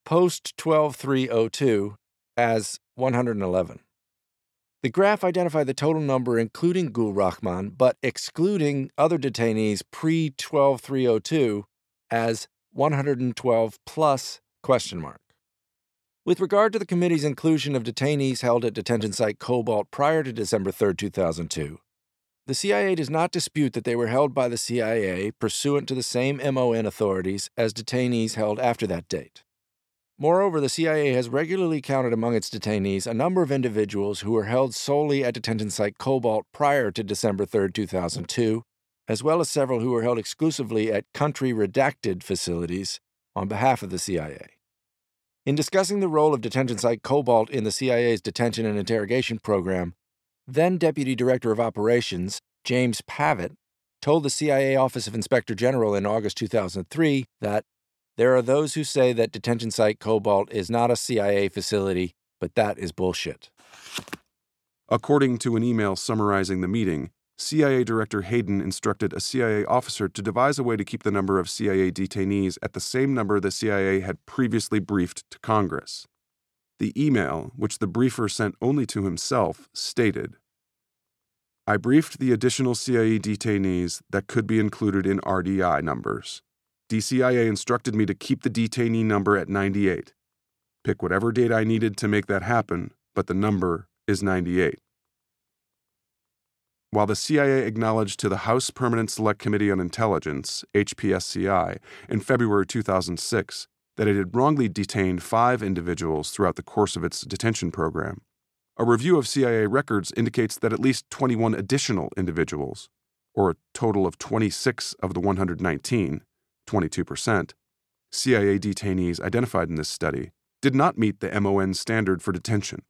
post-12/3/02 as 111. The graph identified the total number including Gul Rahman, but excluding other detainees pre-12/3/02 as 112 plus ? With regard to the committee's inclusion of detainees held at detention site Cobalt prior to December 3, 2002, the CIA does not dispute that they were held by the CIA pursuant to the same MON authorities as detainees held after that date. Moreover, the CIA has regularly counted among its detainees a number of individuals who were held solely at detention site Cobalt prior to December 3, 2002, as well as several who were held exclusively at country-redacted facilities on behalf of the CIA. In discussing the role of detention site Cobalt in the CIA's detention and interrogation program, then Deputy Director of Operations James Pavitt told the CIA Office of Inspector General in August 2003 that there are those who say that detention site Cobalt is not a CIA facility, but that is bullshit. According to an email summarizing the meeting, CIA Director Hayden instructed a CIA officer to devise a way to keep the number of CIA detainees at the same number the CIA had previously briefed to Congress. The email, which the briefer sent only to himself, stated, "I briefed the additional CIA detainees that could be included in RDI numbers. DCIA instructed me to keep the detainee number at 98. Pick whatever date I needed to make that happen, but the number is 98. While the CIA acknowledged to the House Permanent Select Committee on Intelligence, HPSCI, in February 2006 that it had wrongly detained 5 individuals throughout the course of its detention program, a review of CIA records indicates that at least 21 additional individuals, or a total of 26 of the 119, 22%, CIA detainees identified in this study, did not meet the MON standard for detention."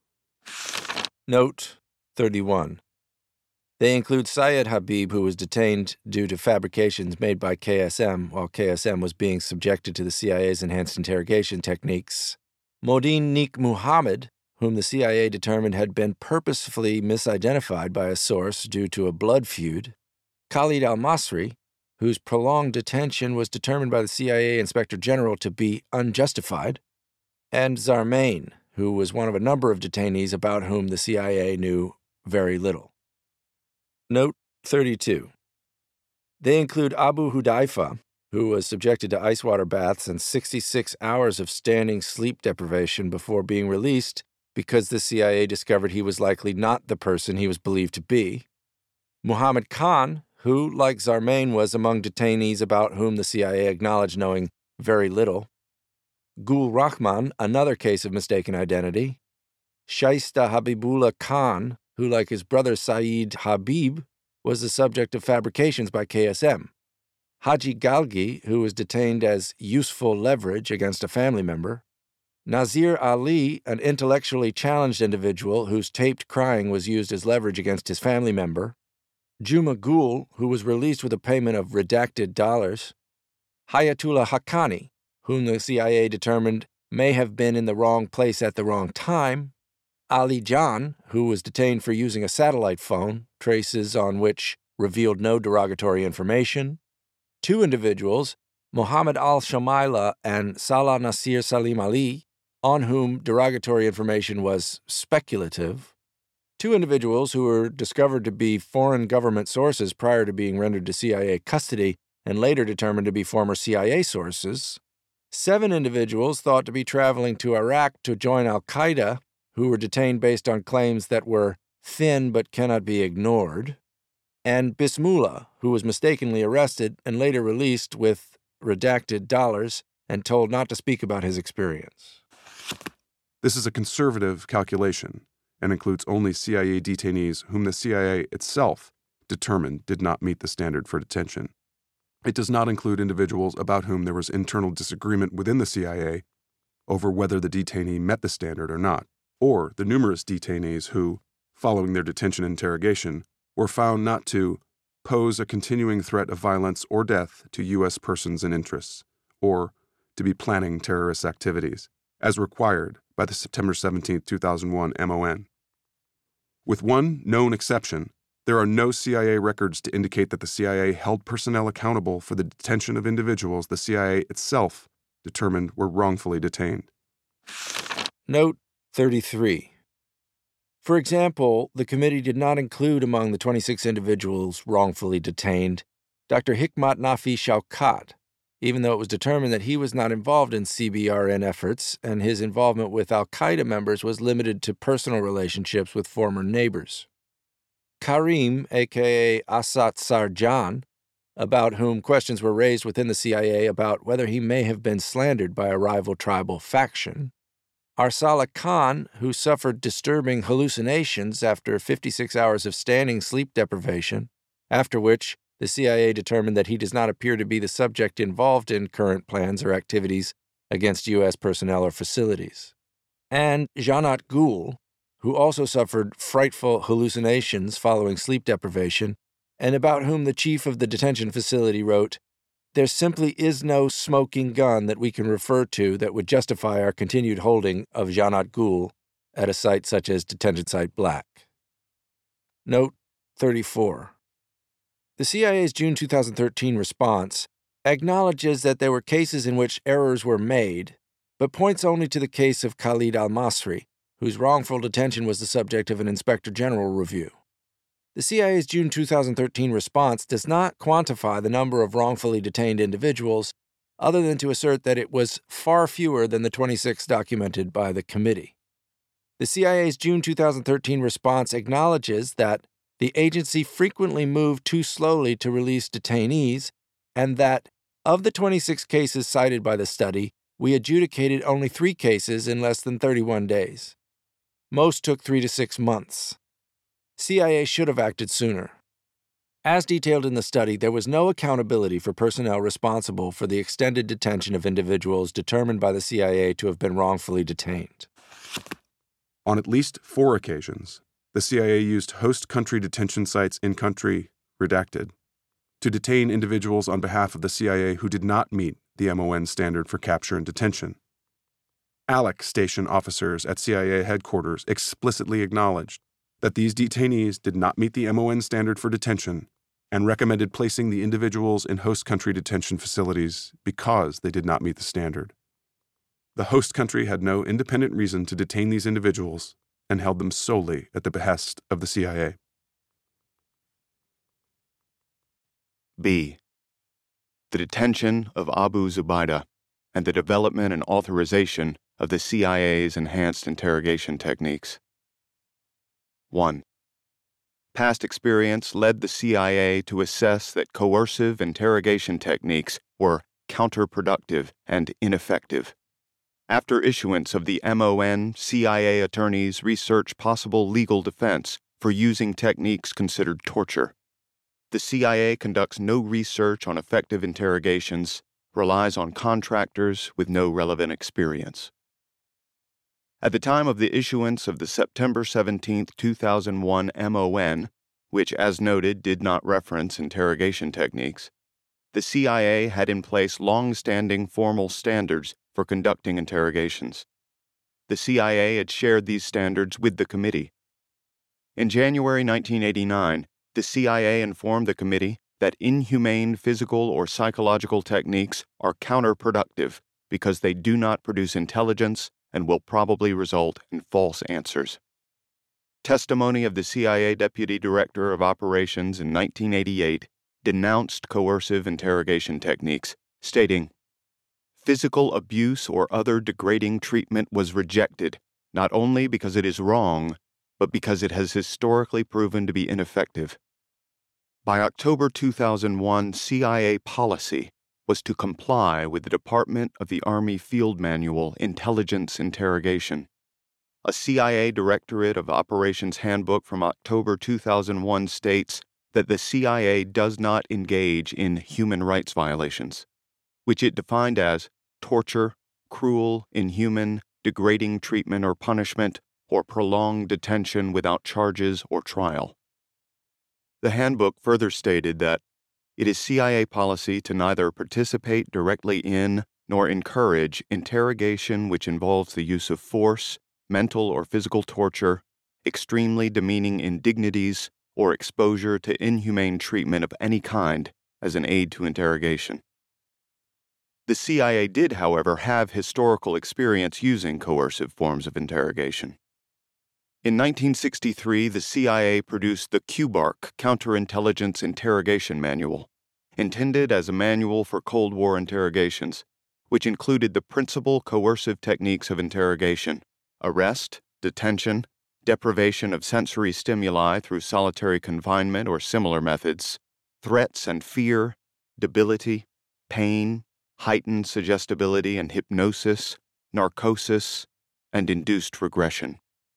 Note 31. They include Syed Habib, who was detained due to fabrications made by KSM while KSM was being subjected to the CIA's enhanced interrogation techniques, Modin Nik Muhammad, whom the CIA determined had been purposefully misidentified by a source due to a blood feud, Khalid al-Masri, whose prolonged detention was determined by the CIA Inspector General to be unjustified, and Zarmain, who was one of a number of detainees about whom the CIA knew very little. Note 32. They include Abu Hudaifa, who was subjected to ice water baths and 66 hours of standing sleep deprivation before being released because the CIA discovered he was likely not the person he was believed to be, Muhammad Khan, who, like Zarmain, was among detainees about whom the CIA acknowledged knowing very little, Gul Rahman, another case of mistaken identity, Shaista Habibullah Khan, who, like his brother Saeed Habib, was the subject of fabrications by KSM, Haji Galgi, who was detained as useful leverage against a family member, Nazir Ali, an intellectually challenged individual whose taped crying was used as leverage against his family member, Juma Gul, who was released with a payment of redacted dollars, Hayatullah Haqqani, whom the CIA determined may have been in the wrong place at the wrong time, Ali Jan, who was detained for using a satellite phone, traces on which revealed no derogatory information, 2 individuals, Mohammed al-Shamaila and Salah Nasir Salim Ali, on whom derogatory information was speculative, 2 individuals who were discovered to be foreign government sources prior to being rendered to CIA custody and later determined to be former CIA sources, 7 individuals thought to be traveling to Iraq to join al-Qaeda, who were detained based on claims that were thin but cannot be ignored, and Bismillah, who was mistakenly arrested and later released with redacted dollars and told not to speak about his experience. This is a conservative calculation and includes only CIA detainees whom the CIA itself determined did not meet the standard for detention. It does not include individuals about whom there was internal disagreement within the CIA over whether the detainee met the standard or not, or the numerous detainees who, following their detention and interrogation, were found not to pose a continuing threat of violence or death to U.S. persons and interests, or to be planning terrorist activities, as required by the September 17, 2001 MON. With one known exception, there are no CIA records to indicate that the CIA held personnel accountable for the detention of individuals the CIA itself determined were wrongfully detained. Note 33. For example, the committee did not include among the 26 individuals wrongfully detained Dr. Hikmat Nafi Shaukat, even though it was determined that he was not involved in CBRN efforts and his involvement with al-Qaeda members was limited to personal relationships with former neighbors. Karim, a.k.a. Asad Sarjan, about whom questions were raised within the CIA about whether he may have been slandered by a rival tribal faction. Arsala Khan, who suffered disturbing hallucinations after 56 hours of standing sleep deprivation, after which the CIA determined that he does not appear to be the subject involved in current plans or activities against U.S. personnel or facilities. And Janat Gul, who also suffered frightful hallucinations following sleep deprivation, and about whom the chief of the detention facility wrote, "There simply is no smoking gun that we can refer to that would justify our continued holding of Janat Gul at a site such as Detention Site Black." Note 34. The CIA's June 2013 response acknowledges that there were cases in which errors were made, but points only to the case of Khalid al-Masri, whose wrongful detention was the subject of an Inspector General review. The CIA's June 2013 response does not quantify the number of wrongfully detained individuals, other than to assert that it was far fewer than the 26 documented by the committee. The CIA's June 2013 response acknowledges that the agency frequently moved too slowly to release detainees, and that, of the 26 cases cited by the study, we adjudicated only 3 cases in less than 31 days. Most took 3 to 6 months. CIA should have acted sooner. As detailed in the study, there was no accountability for personnel responsible for the extended detention of individuals determined by the CIA to have been wrongfully detained. On at least 4 occasions, the CIA used host country detention sites in country, redacted, to detain individuals on behalf of the CIA who did not meet the MON standard for capture and detention. ALEC station officers at CIA headquarters explicitly acknowledged that these detainees did not meet the MON standard for detention and recommended placing the individuals in host country detention facilities because they did not meet the standard. The host country had no independent reason to detain these individuals and held them solely at the behest of the CIA. B. The detention of Abu Zubaydah and the development and authorization of the CIA's enhanced interrogation techniques. 1. Past experience led the CIA to assess that coercive interrogation techniques were counterproductive and ineffective. After issuance of the MON, CIA attorneys researched possible legal defense for using techniques considered torture. The CIA conducts no research on effective interrogations, relies on contractors with no relevant experience. At the time of the issuance of the September 17, 2001 MON, which as noted did not reference interrogation techniques, the CIA had in place long-standing formal standards for conducting interrogations. The CIA had shared these standards with the committee. In January 1989, the CIA informed the committee that inhumane physical or psychological techniques are counterproductive because they do not produce intelligence and will probably result in false answers. Testimony of the CIA Deputy Director of Operations in 1988 denounced coercive interrogation techniques, stating, "Physical abuse or other degrading treatment was rejected, not only because it is wrong, but because it has historically proven to be ineffective. By October 2001, CIA policy was to comply with the Department of the Army Field Manual Intelligence Interrogation. A CIA Directorate of Operations Handbook from October 2001 states that the CIA does not engage in human rights violations, which it defined as torture, cruel, inhuman, degrading treatment or punishment, or prolonged detention without charges or trial. The handbook further stated that it is CIA policy to neither participate directly in nor encourage interrogation which involves the use of force, mental or physical torture, extremely demeaning indignities, or exposure to inhumane treatment of any kind as an aid to interrogation. The CIA did, however, have historical experience using coercive forms of interrogation. In 1963, the CIA produced the QBARC Counterintelligence Interrogation Manual, intended as a manual for Cold War interrogations, which included the principal coercive techniques of interrogation: arrest, detention, deprivation of sensory stimuli through solitary confinement or similar methods, threats and fear, debility, pain, heightened suggestibility and hypnosis, narcosis, and induced regression.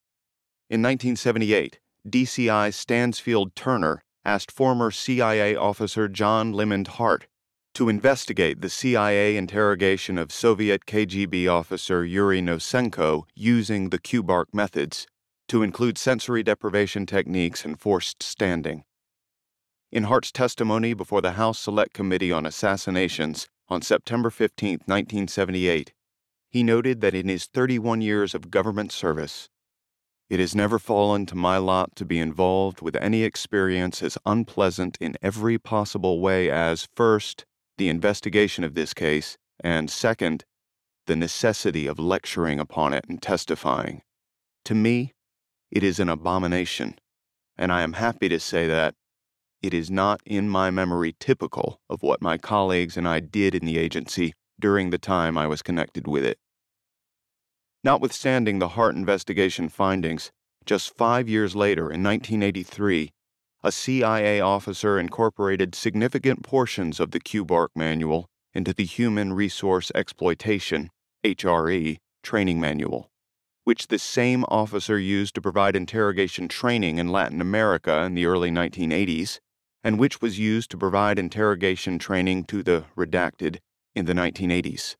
In 1978, DCI Stansfield Turner asked former CIA officer John Lemond Hart to investigate the CIA interrogation of Soviet KGB officer Yuri Nosenko using the QBARC methods, to include sensory deprivation techniques and forced standing. In Hart's testimony before the House Select Committee on Assassinations on September 15, 1978, he noted that in his 31 years of government service, it has never fallen to my lot to be involved with any experience as unpleasant in every possible way as, first, the investigation of this case, and second, the necessity of lecturing upon it and testifying. To me, it is an abomination, and I am happy to say that it is not in my memory typical of what my colleagues and I did in the agency during the time I was connected with it. Notwithstanding the Hart investigation findings, just 5 years later, in 1983, a CIA officer incorporated significant portions of the QBARC manual into the Human Resource Exploitation, HRE, training manual, which the same officer used to provide interrogation training in Latin America in the early 1980s, and which was used to provide interrogation training to the redacted in the 1980s.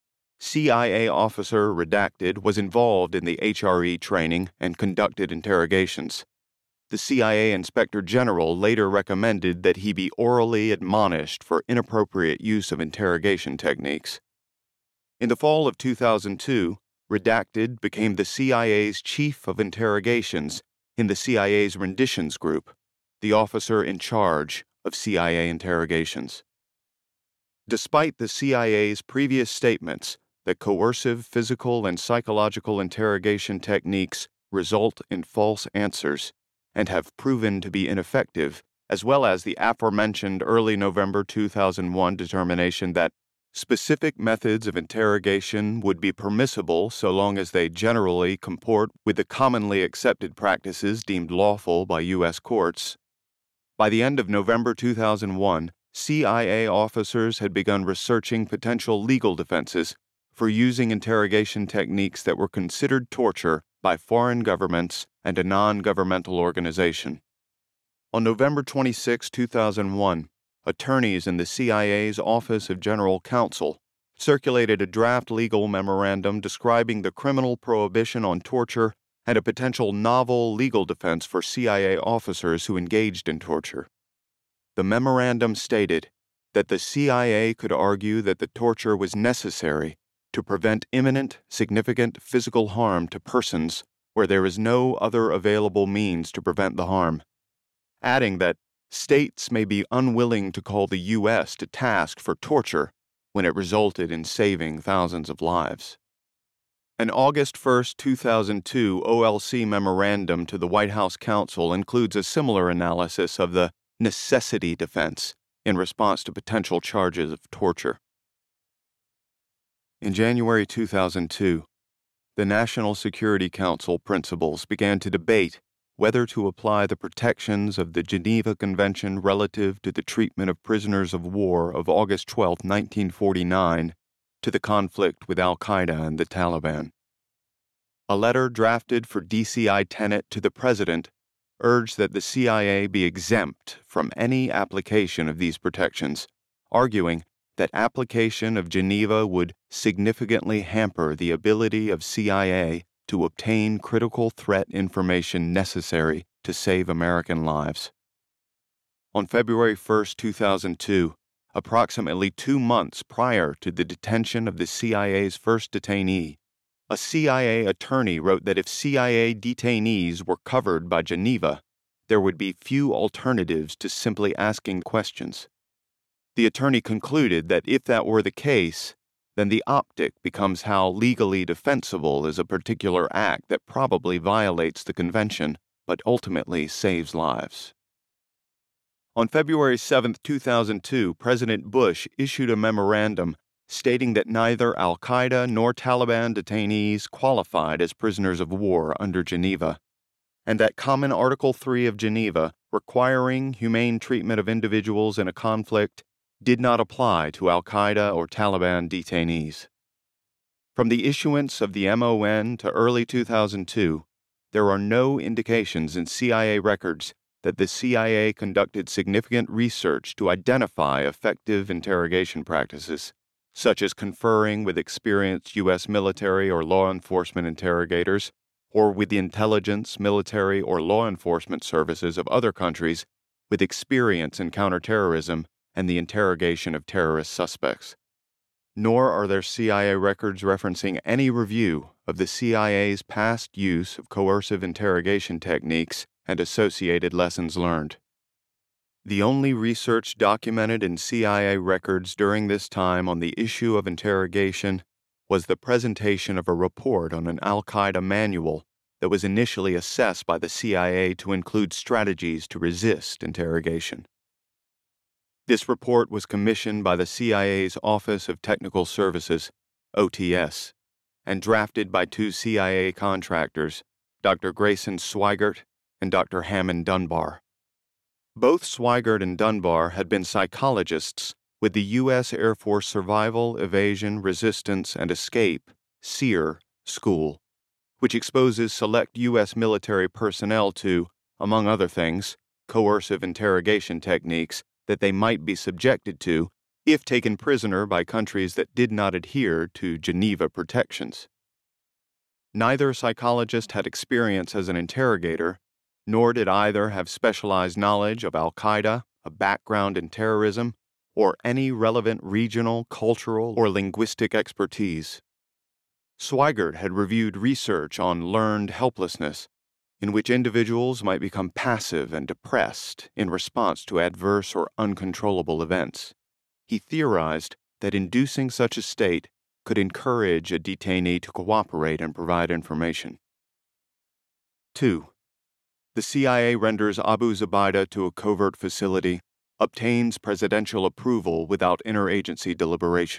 CIA officer redacted was involved in the HRE training and conducted interrogations. The CIA Inspector General later recommended that he be orally admonished for inappropriate use of interrogation techniques. In the fall of 2002, Redacted became the CIA's Chief of Interrogations in the CIA's Renditions Group, the officer in charge of CIA interrogations. Despite the CIA's previous statements that coercive physical and psychological interrogation techniques result in false answers and have proven to be ineffective, as well as the aforementioned early November 2001 determination that specific methods of interrogation would be permissible so long as they generally comport with the commonly accepted practices deemed lawful by U.S. courts. By the end of November 2001, CIA officers had begun researching potential legal defenses for using interrogation techniques that were considered torture by foreign governments and a non-governmental organization. On November 26, 2001, attorneys in the CIA's Office of General Counsel circulated a draft legal memorandum describing the criminal prohibition on torture and a potential novel legal defense for CIA officers who engaged in torture. The memorandum stated that the CIA could argue that the torture was necessary to prevent imminent, significant physical harm to persons where there is no other available means to prevent the harm, adding that states may be unwilling to call the U.S. to task for torture when it resulted in saving thousands of lives. An August 1, 2002 OLC memorandum to the White House counsel includes a similar analysis of the necessity defense in response to potential charges of torture. In January 2002, the National Security Council principals began to debate whether to apply the protections of the Geneva Convention relative to the treatment of prisoners of war of August 12, 1949, to the conflict with al-Qaeda and the Taliban. A letter drafted for DCI Tenet to the President urged that the CIA be exempt from any application of these protections, arguing that application of Geneva would significantly hamper the ability of CIA to obtain critical threat information necessary to save American lives. On February 1, 2002, approximately 2 months prior to the detention of the CIA's first detainee, a CIA attorney wrote that if CIA detainees were covered by Geneva, there would be few alternatives to simply asking questions. The attorney concluded that if that were the case, then the optic becomes how legally defensible is a particular act that probably violates the convention but ultimately saves lives. On February 7, 2002, President Bush issued a memorandum stating that neither al-Qaeda nor Taliban detainees qualified as prisoners of war under Geneva, and that Common Article 3 of Geneva, requiring humane treatment of individuals in a conflict, did not apply to al-Qaeda or Taliban detainees. From the issuance of the MON to early 2002, there are no indications in CIA records that the CIA conducted significant research to identify effective interrogation practices, such as conferring with experienced U.S. military or law enforcement interrogators, or with the intelligence, military, or law enforcement services of other countries with experience in counterterrorism and the interrogation of terrorist suspects. Nor are there CIA records referencing any review of the CIA's past use of coercive interrogation techniques and associated lessons learned. The only research documented in CIA records during this time on the issue of interrogation was the presentation of a report on an al-Qaeda manual that was initially assessed by the CIA to include strategies to resist interrogation. This report was commissioned by the CIA's Office of Technical Services, OTS, and drafted by 2 CIA contractors, Dr. Grayson Swigert and Dr. Hammond Dunbar. Both Swigert and Dunbar had been psychologists with the U.S. Air Force Survival, Evasion, Resistance, and Escape SERE School, which exposes select U.S. military personnel to, among other things, coercive interrogation techniques that they might be subjected to if taken prisoner by countries that did not adhere to Geneva protections. Neither psychologist had experience as an interrogator, nor did either have specialized knowledge of al-Qaeda, a background in terrorism, or any relevant regional, cultural, or linguistic expertise. Swigert had reviewed research on learned helplessness, in which individuals might become passive and depressed in response to adverse or uncontrollable events. He theorized that inducing such a state could encourage a detainee to cooperate and provide information. 2. The CIA renders Abu Zubaydah to a covert facility, obtains presidential approval without interagency deliberation.